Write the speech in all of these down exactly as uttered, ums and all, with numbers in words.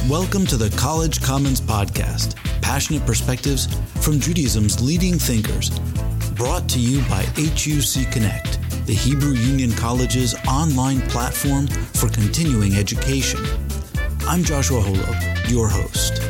Welcome to the College Commons Podcast, passionate perspectives from Judaism's leading thinkers. Brought to you by H U C Connect, the Hebrew Union College's online platform for continuing education. I'm Joshua Holo, your host.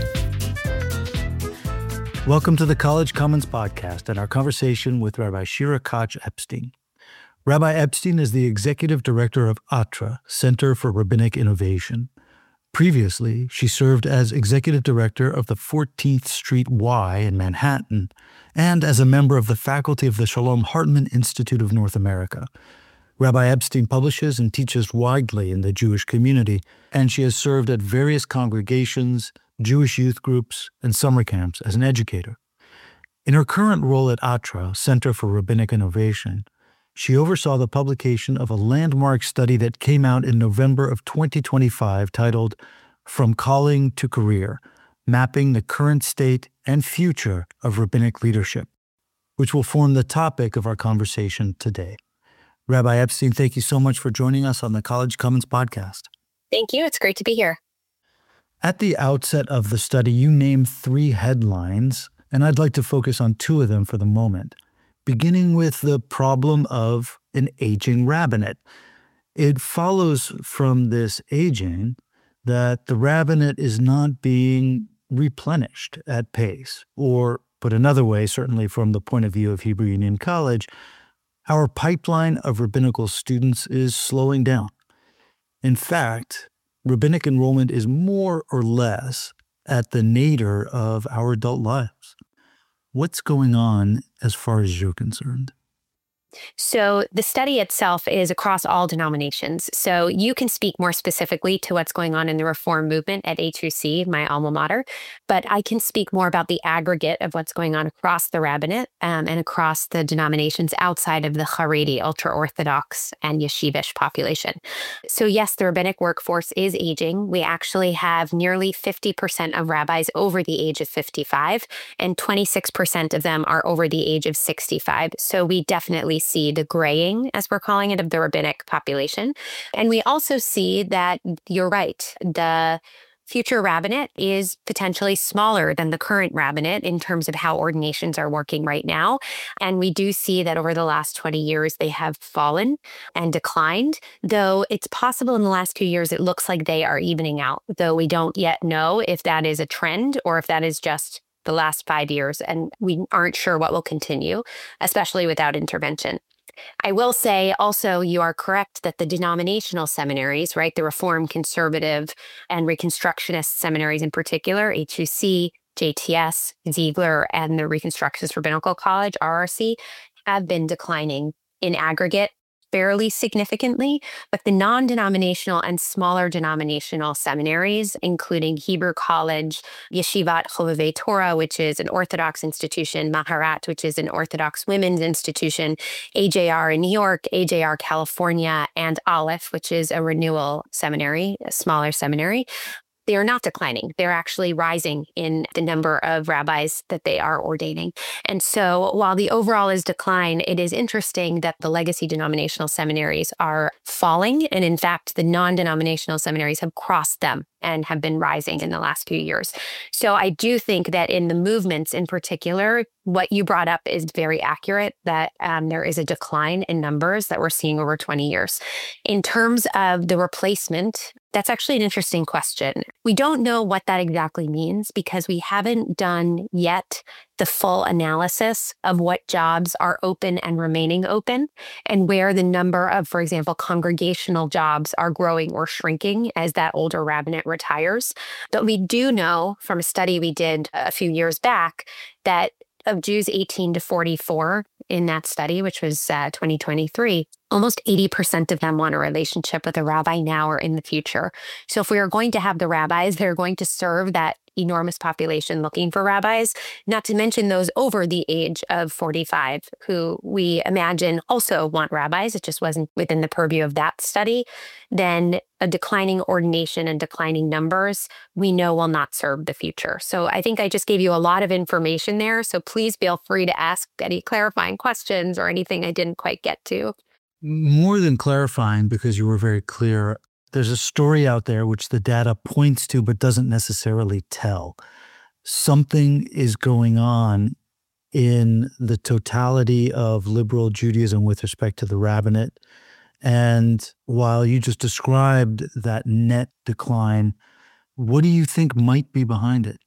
Welcome to the College Commons Podcast and our conversation with Rabbi Shira Koch Epstein. Rabbi Epstein is the executive director of ATRA, Center for Rabbinic Innovation. Previously, she served as executive director of the fourteenth Street Y in Manhattan and as a member of the faculty of the Shalom Hartman Institute of North America. Rabbi Epstein publishes and teaches widely in the Jewish community, and she has served at various congregations, Jewish youth groups, and summer camps as an educator. In her current role at ATRA, Center for Rabbinic Innovation, she oversaw the publication of a landmark study that came out in November of twenty twenty-five titled From Calling to Career, Mapping the Current State and Future of Rabbinic Leadership, which will form the topic of our conversation today. Rabbi Epstein, thank you so much for joining us on the College Commons Podcast. Thank you. It's great to be here. At the outset of the study, you named three headlines, and I'd like to focus on two of them for the moment. Beginning with the problem of an aging rabbinate. It follows from this aging that the rabbinate is not being replenished at pace, or put another way, certainly from the point of view of Hebrew Union College, our pipeline of rabbinical students is slowing down. In fact, rabbinic enrollment is more or less at the nadir of our adult lives. What's going on as far as you're concerned? So the study itself is across all denominations. So you can speak more specifically to what's going on in the reform movement at H U C, my alma mater, but I can speak more about the aggregate of what's going on across the rabbinate um, and across the denominations outside of the Haredi, ultra-Orthodox, and yeshivish population. So yes, the rabbinic workforce is aging. We actually have nearly fifty percent of rabbis over the age of fifty-five, and twenty-six percent of them are over the age of sixty-five. So we definitely see the graying, as we're calling it, of the rabbinic population. And we also see that, you're right, the future rabbinate is potentially smaller than the current rabbinate in terms of how ordinations are working right now. And we do see that over the last twenty years, they have fallen and declined, though it's possible in the last two years, it looks like they are evening out, though we don't yet know if that is a trend or if that is just the last five years, and we aren't sure what will continue, especially without intervention. I will say also, you are correct that the denominational seminaries, right, the Reform, Conservative, and Reconstructionist seminaries in particular, H U C, J T S, Ziegler, and the Reconstructionist Rabbinical College, R R C, have been declining in aggregate fairly significantly, but the non-denominational and smaller denominational seminaries, including Hebrew College, Yeshivat Chovevei Torah, which is an Orthodox institution, Maharat, which is an Orthodox women's institution, A J R in New York, A J R California, and Aleph, which is a renewal seminary, a smaller seminary, they are not declining. They're actually rising in the number of rabbis that they are ordaining. And so while the overall is decline, it is interesting that the legacy denominational seminaries are falling. And in fact, the non-denominational seminaries have crossed them and have been rising in the last few years. So I do think that in the movements in particular, what you brought up is very accurate, that um, there is a decline in numbers that we're seeing over twenty years. In terms of the replacement, that's actually an interesting question. We don't know what that exactly means because we haven't done yet the full analysis of what jobs are open and remaining open and where the number of, for example, congregational jobs are growing or shrinking as that older rabbinate retires. But we do know from a study we did a few years back that of Jews eighteen to forty-four in that study, which was uh, twenty twenty-three, almost eighty percent of them want a relationship with a rabbi now or in the future. So if we are going to have the rabbis, they're going to serve that enormous population looking for rabbis, not to mention those over the age of forty-five, who we imagine also want rabbis. It just wasn't within the purview of that study. Then a declining ordination and declining numbers, we know will not serve the future. So I think I just gave you a lot of information there. So please feel free to ask any clarifying questions or anything I didn't quite get to. More than clarifying, because you were very clear, there's a story out there which the data points to but doesn't necessarily tell. Something is going on in the totality of liberal Judaism with respect to the rabbinate. And while you just described that net decline, what do you think might be behind it?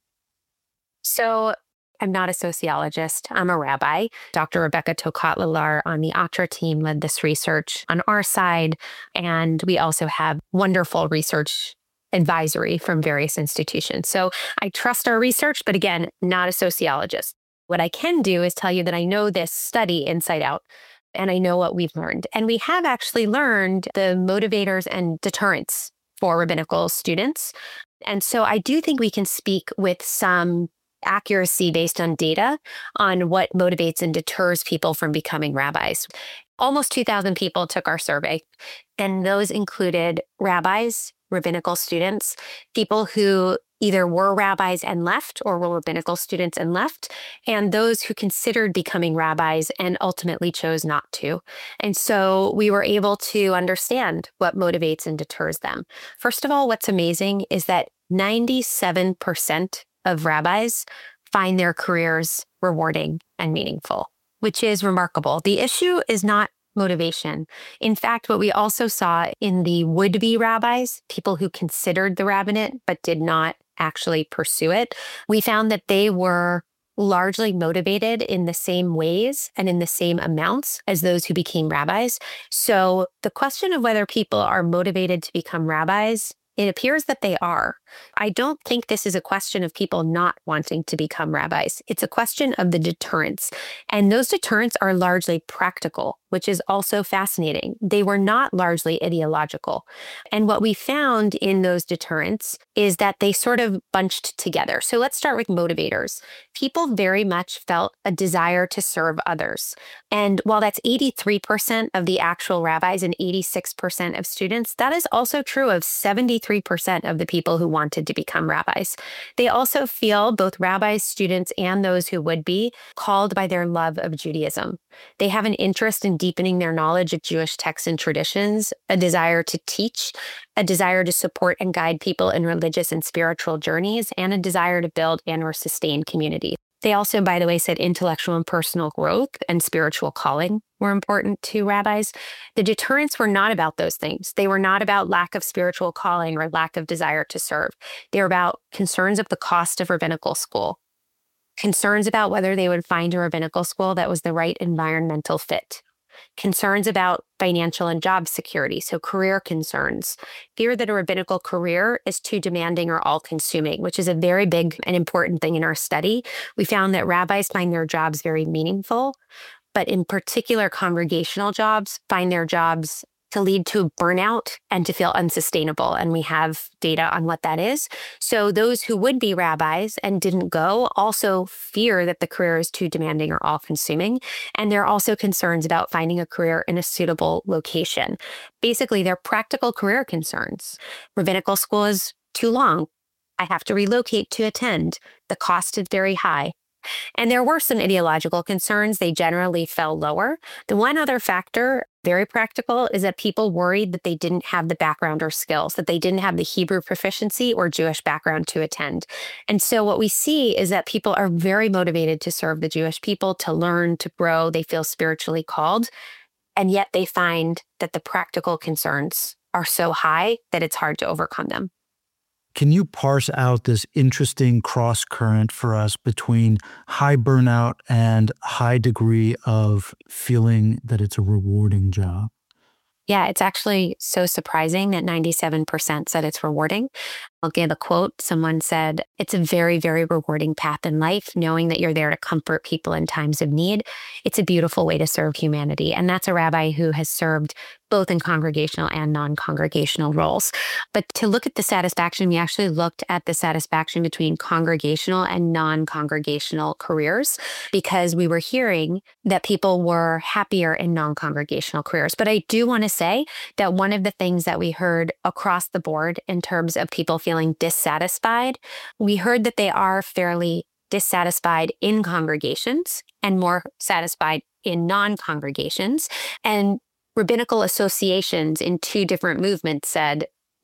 So I'm not a sociologist. I'm a rabbi. Doctor Rebecca Tokatlalar on the Atra team led this research on our side. And we also have wonderful research advisory from various institutions. So I trust our research, but again, not a sociologist. What I can do is tell you that I know this study inside out, and I know what we've learned. And we have actually learned the motivators and deterrents for rabbinical students. And so I do think we can speak with some accuracy based on data on what motivates and deters people from becoming rabbis. Almost two thousand people took our survey, and those included rabbis, rabbinical students, people who either were rabbis and left or were rabbinical students and left, and those who considered becoming rabbis and ultimately chose not to. And so we were able to understand what motivates and deters them. First of all, what's amazing is that ninety-seven percent of rabbis find their careers rewarding and meaningful, which is remarkable. The issue is not motivation. In fact, what we also saw in the would-be rabbis, people who considered the rabbinate but did not actually pursue it, we found that they were largely motivated in the same ways and in the same amounts as those who became rabbis. So the question of whether people are motivated to become rabbis, it appears that they are. I don't think this is a question of people not wanting to become rabbis. It's a question of the deterrents. And those deterrents are largely practical, which is also fascinating. They were not largely ideological. And what we found in those deterrents is that they sort of bunched together. So let's start with motivators. People very much felt a desire to serve others. And while that's eighty-three percent of the actual rabbis and eighty-six percent of students, that is also true of seventy-three percent of the people who wanted to become rabbis. They also feel, both rabbis, students, and those who would be, called by their love of Judaism. They have an interest in deepening their knowledge of Jewish texts and traditions, a desire to teach, a desire to support and guide people in religious and spiritual journeys, and a desire to build and or sustain community. They also, by the way, said intellectual and personal growth and spiritual calling were important to rabbis. The deterrents were not about those things. They were not about lack of spiritual calling or lack of desire to serve. They were about concerns of the cost of rabbinical school, concerns about whether they would find a rabbinical school that was the right environmental fit, concerns about financial and job security, so career concerns, fear that a rabbinical career is too demanding or all-consuming, which is a very big and important thing in our study. We found that rabbis find their jobs very meaningful, but in particular, congregational jobs find their jobs to lead to burnout and to feel unsustainable. And we have data on what that is. So those who would be rabbis and didn't go also fear that the career is too demanding or all-consuming. And there are also concerns about finding a career in a suitable location. Basically, they're practical career concerns. Rabbinical school is too long. I have to relocate to attend. The cost is very high. And there were some ideological concerns. They generally fell lower. The one other factor, very practical, is that people worried that they didn't have the background or skills, that they didn't have the Hebrew proficiency or Jewish background to attend. And so what we see is that people are very motivated to serve the Jewish people, to learn, to grow. They feel spiritually called. And yet they find that the practical concerns are so high that it's hard to overcome them. Can you parse out this interesting cross current for us between high burnout and high degree of feeling that it's a rewarding job? Yeah, it's actually so surprising that ninety-seven percent said it's rewarding. I'll give a quote. Someone said, "It's a very, very rewarding path in life, knowing that you're there to comfort people in times of need. It's a beautiful way to serve humanity." And that's a rabbi who has served both in congregational and non-congregational roles. But to look at the satisfaction, we actually looked at the satisfaction between congregational and non-congregational careers, because we were hearing that people were happier in non-congregational careers. But I do want to say that one of the things that we heard across the board in terms of people feeling dissatisfied, we heard that they are fairly dissatisfied in congregations and more satisfied in non-congregations. And rabbinical associations in two different movements said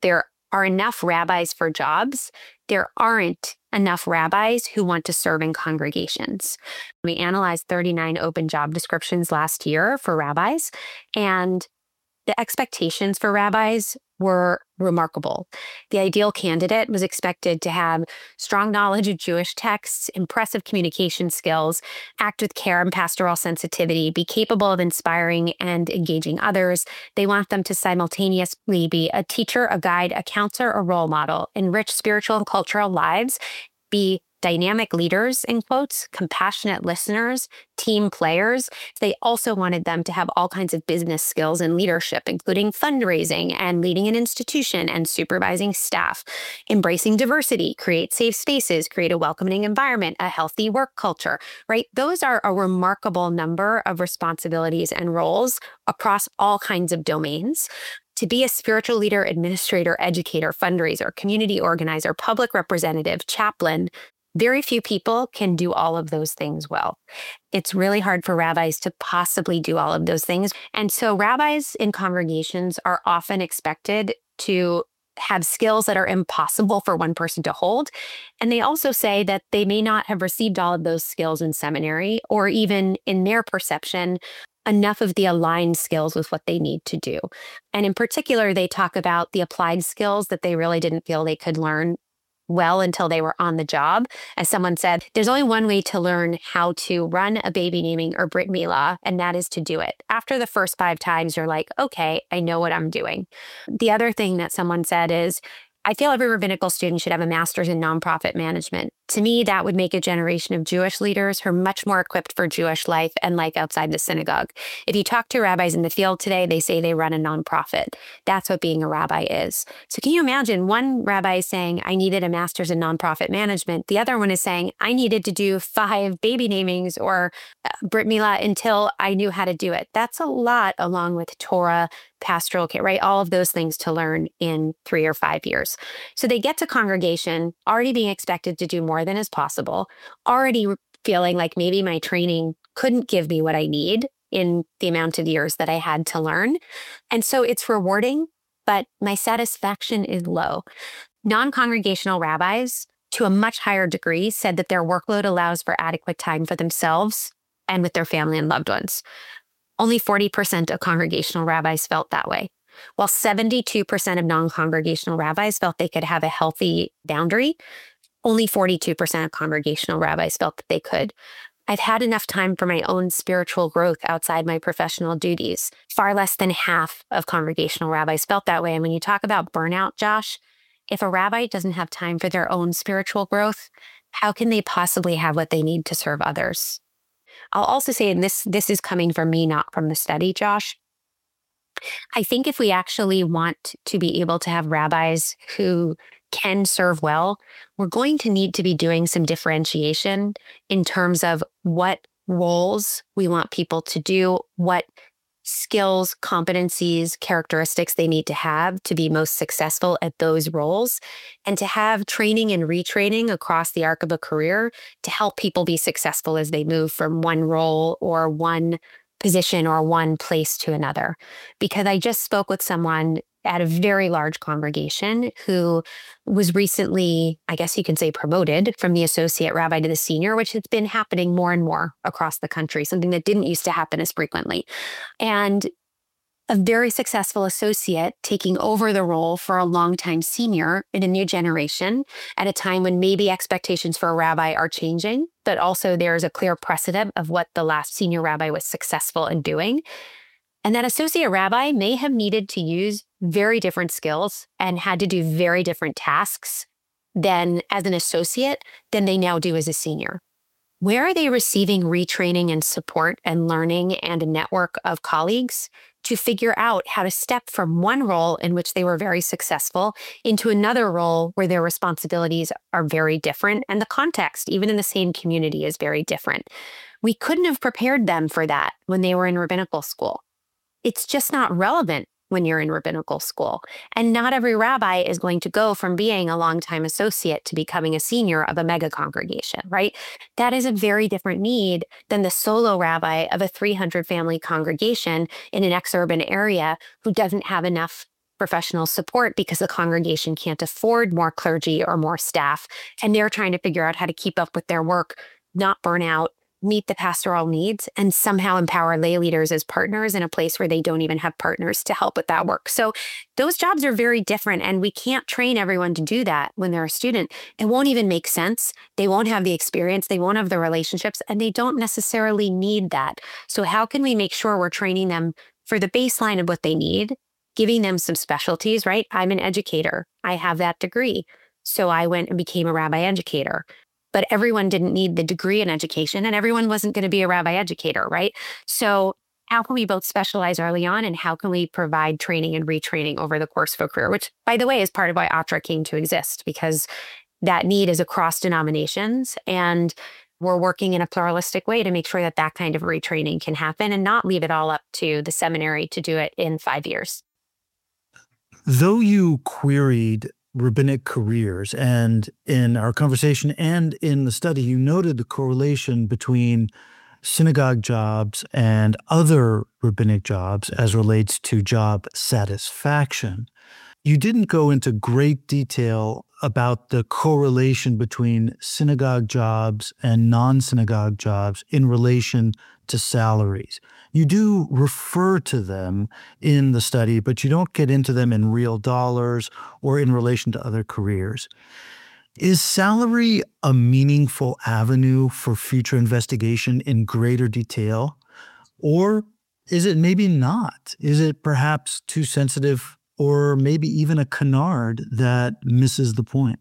there are enough rabbis for jobs, there aren't enough rabbis who want to serve in congregations. We analyzed thirty-nine open job descriptions last year for rabbis, and the expectations for rabbis were remarkable. The ideal candidate was expected to have strong knowledge of Jewish texts, impressive communication skills, act with care and pastoral sensitivity, be capable of inspiring and engaging others. They want them to simultaneously be a teacher, a guide, a counselor, a role model, enrich spiritual and cultural lives, be dynamic leaders, in quotes, compassionate listeners, team players. They also wanted them to have all kinds of business skills and leadership, including fundraising and leading an institution and supervising staff, embracing diversity, create safe spaces, create a welcoming environment, a healthy work culture, right? Those are a remarkable number of responsibilities and roles across all kinds of domains. To be a spiritual leader, administrator, educator, fundraiser, community organizer, public representative, chaplain, very few people can do all of those things well. It's really hard for rabbis to possibly do all of those things. And so rabbis in congregations are often expected to have skills that are impossible for one person to hold. And they also say that they may not have received all of those skills in seminary, or even in their perception, enough of the aligned skills with what they need to do. And in particular, they talk about the applied skills that they really didn't feel they could learn well until they were on the job. As someone said, there's only one way to learn how to run a baby naming or Brit Milah, and that is to do it. After the first five times, you're like, okay, I know what I'm doing. The other thing that someone said is, I feel every rabbinical student should have a master's in nonprofit management. To me, that would make a generation of Jewish leaders who are much more equipped for Jewish life and life outside the synagogue. If you talk to rabbis in the field today, they say they run a nonprofit. That's what being a rabbi is. So can you imagine one rabbi is saying, I needed a master's in nonprofit management. The other one is saying, I needed to do five baby namings or Brit Milah until I knew how to do it. That's a lot, along with Torah, pastoral care, right? All of those things to learn in three or five years. So they get to congregation already being expected to do more than is possible, already feeling like maybe my training couldn't give me what I need in the amount of years that I had to learn. And so it's rewarding, but my satisfaction is low. Non-congregational rabbis, to a much higher degree, said that their workload allows for adequate time for themselves and with their family and loved ones. Only forty percent of congregational rabbis felt that way, while seventy-two percent of non-congregational rabbis felt they could have a healthy boundary. Only forty-two percent of congregational rabbis felt that they could. I've had enough time for my own spiritual growth outside my professional duties. Far less than half of congregational rabbis felt that way. And when you talk about burnout, Josh, if a rabbi doesn't have time for their own spiritual growth, how can they possibly have what they need to serve others? I'll also say, and this, this is coming from me, not from the study, Josh, I think if we actually want to be able to have rabbis who can serve well, we're going to need to be doing some differentiation in terms of what roles we want people to do, what skills, competencies, characteristics they need to have to be most successful at those roles, and to have training and retraining across the arc of a career to help people be successful as they move from one role or one position or one place to another. Because I just spoke with someone at a very large congregation who was recently, I guess you can say, promoted from the associate rabbi to the senior, which has been happening more and more across the country, something that didn't used to happen as frequently. And a very successful associate taking over the role for a longtime senior in a new generation at a time when maybe expectations for a rabbi are changing, but also there's a clear precedent of what the last senior rabbi was successful in doing. And that associate rabbi may have needed to use very different skills and had to do very different tasks than as an associate than they now do as a senior. Where are they receiving retraining and support and learning and a network of colleagues to figure out how to step from one role in which they were very successful into another role where their responsibilities are very different and the context, even in the same community, is very different? We couldn't have prepared them for that when they were in rabbinical school. It's just not relevant when you're in rabbinical school. And not every rabbi is going to go from being a longtime associate to becoming a senior of a mega congregation, right? That is a very different need than the solo rabbi of a three hundred family congregation in an exurban area who doesn't have enough professional support because the congregation can't afford more clergy or more staff. And they're trying to figure out how to keep up with their work, not burn out, meet the pastoral needs, and somehow empower lay leaders as partners in a place where they don't even have partners to help with that work. So those jobs are very different, and we can't train everyone to do that when they're a student. It won't even make sense. They won't have the experience, they won't have the relationships, and they don't necessarily need that. So how can we make sure we're training them for the baseline of what they need, giving them some specialties, right? I'm an educator. I have that degree. So I went and became a rabbi educator. But everyone didn't need the degree in education, and everyone wasn't going to be a rabbi educator, right? So how can we both specialize early on, and how can we provide training and retraining over the course of a career, which, by the way, is part of why Atra came to exist, because that need is across denominations, and we're working in a pluralistic way to make sure that that kind of retraining can happen and not leave it all up to the seminary to do it in five years. Though you queried rabbinic careers, and in our conversation and in the study, you noted the correlation between synagogue jobs and other rabbinic jobs as relates to job satisfaction. You didn't go into great detail about the correlation between synagogue jobs and non-synagogue jobs in relation to salaries. You do refer to them in the study, but you don't get into them in real dollars or in relation to other careers. Is salary a meaningful avenue for future investigation in greater detail? Or is it maybe not? Is it perhaps too sensitive, or maybe even a canard that misses the point?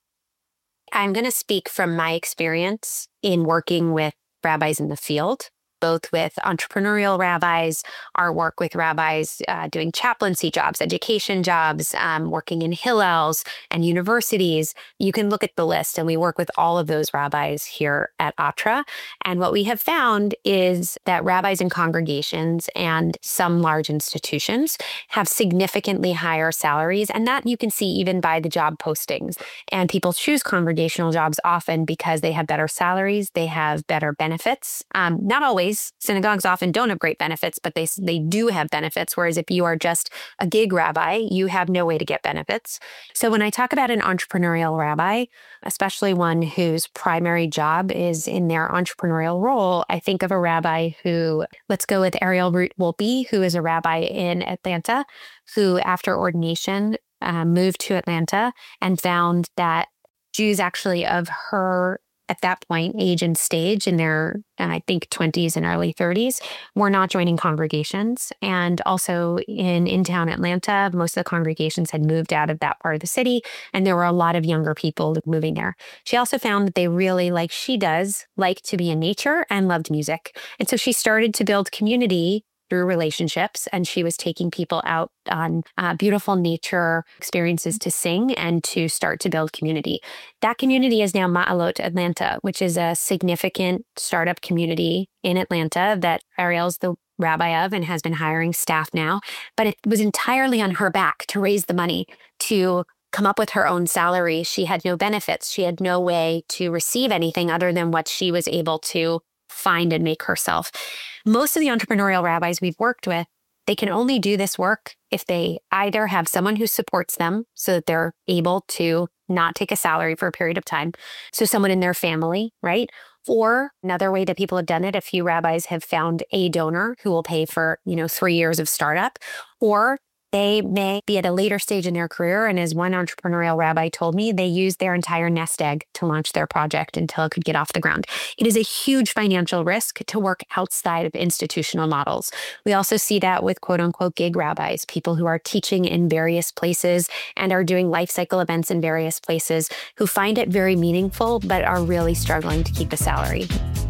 I'm going to speak from my experience in working with rabbis in the field, both with entrepreneurial rabbis, our work with rabbis uh, doing chaplaincy jobs, education jobs, um, working in Hillels and universities. You can look at the list, and we work with all of those rabbis here at Atra. And what we have found is that rabbis in congregations and some large institutions have significantly higher salaries, and that you can see even by the job postings. And people choose congregational jobs often because they have better salaries, they have better benefits. Um, not always. Synagogues often don't have great benefits, but they they do have benefits. Whereas if you are just a gig rabbi, you have no way to get benefits. So when I talk about an entrepreneurial rabbi, especially one whose primary job is in their entrepreneurial role, I think of a rabbi who, let's go with Ariel Root Wolpe, who is a rabbi in Atlanta, who after ordination uh, moved to Atlanta and found that Jews actually of her at that point, age and stage in their, I think, twenties and early thirties, were not joining congregations. And also in in-town Atlanta, most of the congregations had moved out of that part of the city, and there were a lot of younger people moving there. She also found that they really, like she does, liked to be in nature and loved music. And so she started to build community through relationships, and she was taking people out on uh, beautiful nature experiences to sing and to start to build community. That community is now Ma'alot Atlanta, which is a significant startup community in Atlanta that Ariel's the rabbi of and has been hiring staff now. But it was entirely on her back to raise the money to come up with her own salary. She had no benefits. She had no way to receive anything other than what she was able to find and make herself. Most of the entrepreneurial rabbis we've worked with, they can only do this work if they either have someone who supports them so that they're able to not take a salary for a period of time. So someone in their family, right? Or another way that people have done it, a few rabbis have found a donor who will pay for, you know, three years of startup, or they may be at a later stage in their career. And as one entrepreneurial rabbi told me, they used their entire nest egg to launch their project until it could get off the ground. It is a huge financial risk to work outside of institutional models. We also see that with quote unquote gig rabbis, people who are teaching in various places and are doing life cycle events in various places, who find it very meaningful, but are really struggling to keep a salary.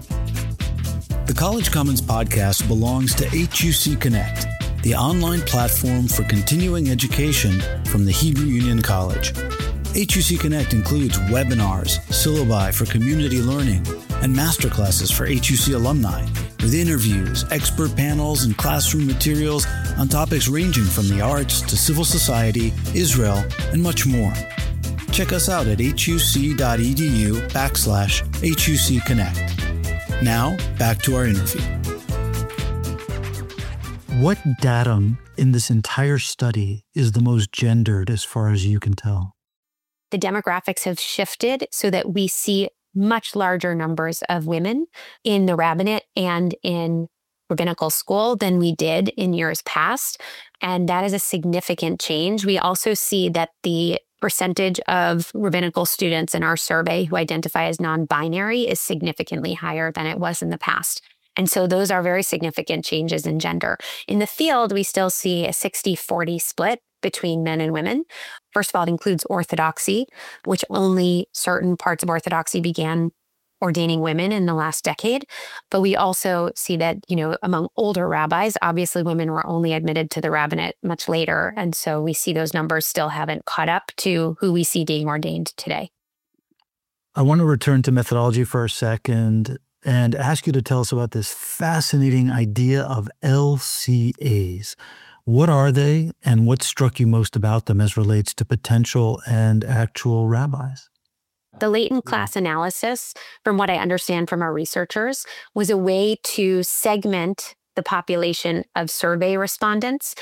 The College Commons podcast belongs to H U C Connect, the online platform for continuing education from the Hebrew Union College. H U C Connect includes webinars, syllabi for community learning, and masterclasses for H U C alumni, with interviews, expert panels, and classroom materials on topics ranging from the arts to civil society, Israel, and much more. Check us out at huc.edu backslash HUC Connect. Now, back to our interview. What datum in this entire study is the most gendered as far as you can tell? The demographics have shifted so that we see much larger numbers of women in the rabbinate and in rabbinical school than we did in years past. And that is a significant change. We also see that the percentage of rabbinical students in our survey who identify as non-binary is significantly higher than it was in the past. And so those are very significant changes in gender. In the field, we still see a sixty forty split between men and women. First of all, it includes Orthodoxy, which only certain parts of Orthodoxy began ordaining women in the last decade. But we also see that, you know, among older rabbis, obviously women were only admitted to the rabbinate much later. And so we see those numbers still haven't caught up to who we see being ordained today. I want to return to methodology for a second and ask you to tell us about this fascinating idea of L C As. What are they, and what struck you most about them as relates to potential and actual rabbis? The latent class analysis, from what I understand from our researchers, was a way to segment the population of survey respondents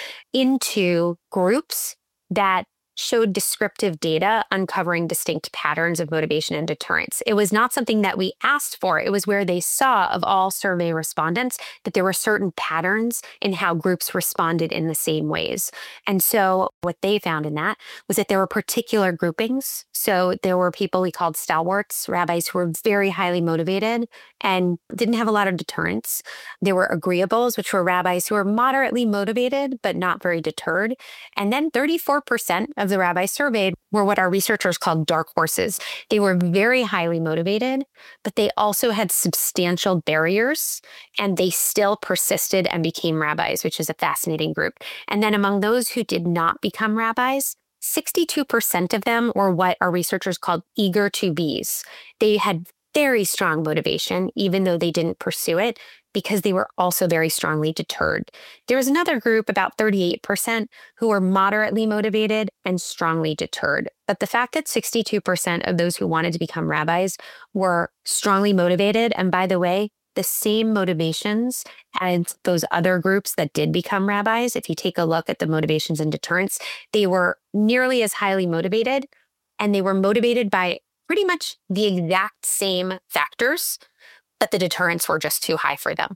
into groups that showed descriptive data uncovering distinct patterns of motivation and deterrence. It was not something that we asked for. It was where they saw of all survey respondents that there were certain patterns in how groups responded in the same ways. And so what they found in that was that there were particular groupings. So there were people we called stalwarts, rabbis who were very highly motivated and didn't have a lot of deterrence. There were agreeables, which were rabbis who were moderately motivated, but not very deterred. And then thirty-four percent of the rabbis surveyed were what our researchers called dark horses. They were very highly motivated, but they also had substantial barriers, and they still persisted and became rabbis, which is a fascinating group. And then among those who did not become rabbis, sixty-two percent of them were what our researchers called eager to be's. They had very strong motivation, even though they didn't pursue it, because they were also very strongly deterred. There was another group, about thirty-eight percent, who were moderately motivated and strongly deterred. But the fact that sixty-two percent of those who wanted to become rabbis were strongly motivated, and by the way, the same motivations as those other groups that did become rabbis, if you take a look at the motivations and deterrence, they were nearly as highly motivated, and they were motivated by pretty much the exact same factors, but the deterrents were just too high for them.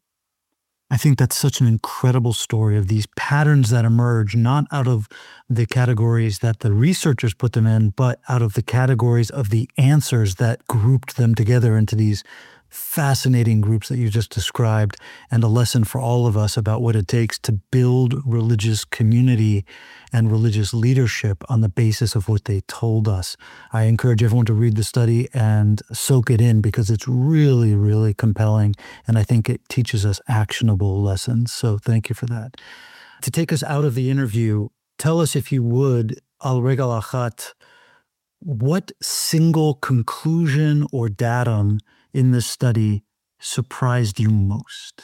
I think that's such an incredible story of these patterns that emerge, not out of the categories that the researchers put them in, but out of the categories of the answers that grouped them together into these fascinating groups that you just described, and a lesson for all of us about what it takes to build religious community and religious leadership on the basis of what they told us. I encourage everyone to read the study and soak it in, because it's really, really compelling, and I think it teaches us actionable lessons. So thank you for that. To take us out of the interview, tell us, if you would, al regal achat, what single conclusion or datum in this study surprised you most?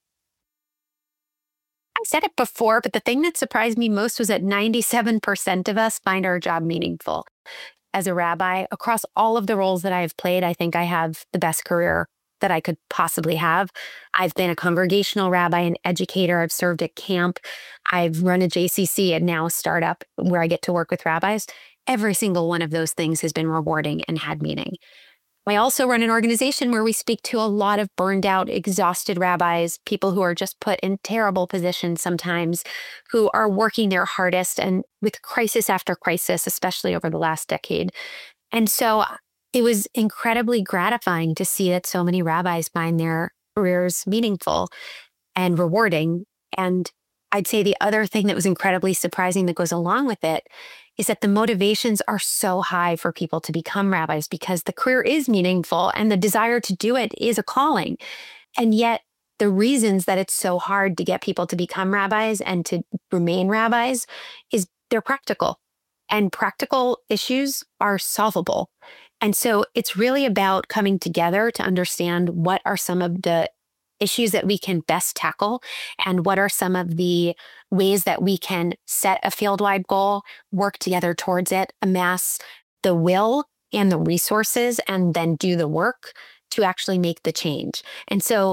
I said it before, but the thing that surprised me most was that ninety-seven percent of us find our job meaningful. As a rabbi, across all of the roles that I have played, I think I have the best career that I could possibly have. I've been a congregational rabbi, an educator. I've served at camp. I've run a J C C and now a startup where I get to work with rabbis. Every single one of those things has been rewarding and had meaning. I also run an organization where we speak to a lot of burned out, exhausted rabbis, people who are just put in terrible positions sometimes, who are working their hardest and with crisis after crisis, especially over the last decade. And so it was incredibly gratifying to see that so many rabbis find their careers meaningful and rewarding. And I'd say the other thing that was incredibly surprising that goes along with it is that the motivations are so high for people to become rabbis, because the career is meaningful and the desire to do it is a calling. And yet the reasons that it's so hard to get people to become rabbis and to remain rabbis is they're practical, and practical issues are solvable. And so it's really about coming together to understand what are some of the issues that we can best tackle, and what are some of the ways that we can set a field-wide goal, work together towards it, amass the will and the resources, and then do the work to actually make the change. And so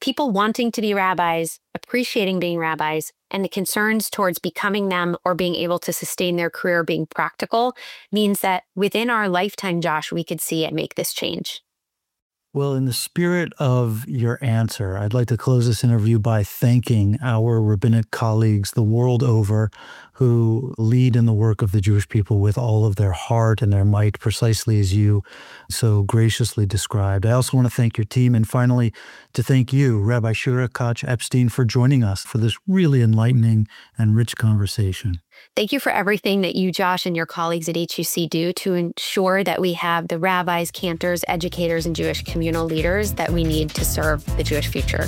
people wanting to be rabbis, appreciating being rabbis, and the concerns towards becoming them or being able to sustain their career being practical means that within our lifetime, Josh, we could see it make this change. Well, in the spirit of your answer, I'd like to close this interview by thanking our rabbinic colleagues the world over who lead in the work of the Jewish people with all of their heart and their might, precisely as you so graciously described. I also want to thank your team, and finally, to thank you, Rabbi Shira Koch Epstein, for joining us for this really enlightening and rich conversation. Thank you for everything that you, Josh, and your colleagues at H U C do to ensure that we have the rabbis, cantors, educators, and Jewish communal leaders that we need to serve the Jewish future.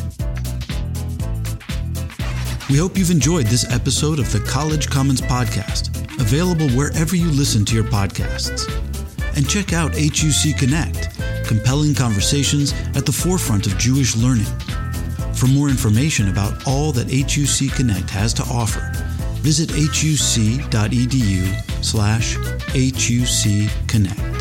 We hope you've enjoyed this episode of the College Commons Podcast, available wherever you listen to your podcasts. And check out H U C Connect, compelling conversations at the forefront of Jewish learning. For more information about all that H U C Connect has to offer, visit huc.edu slash HUC Connect.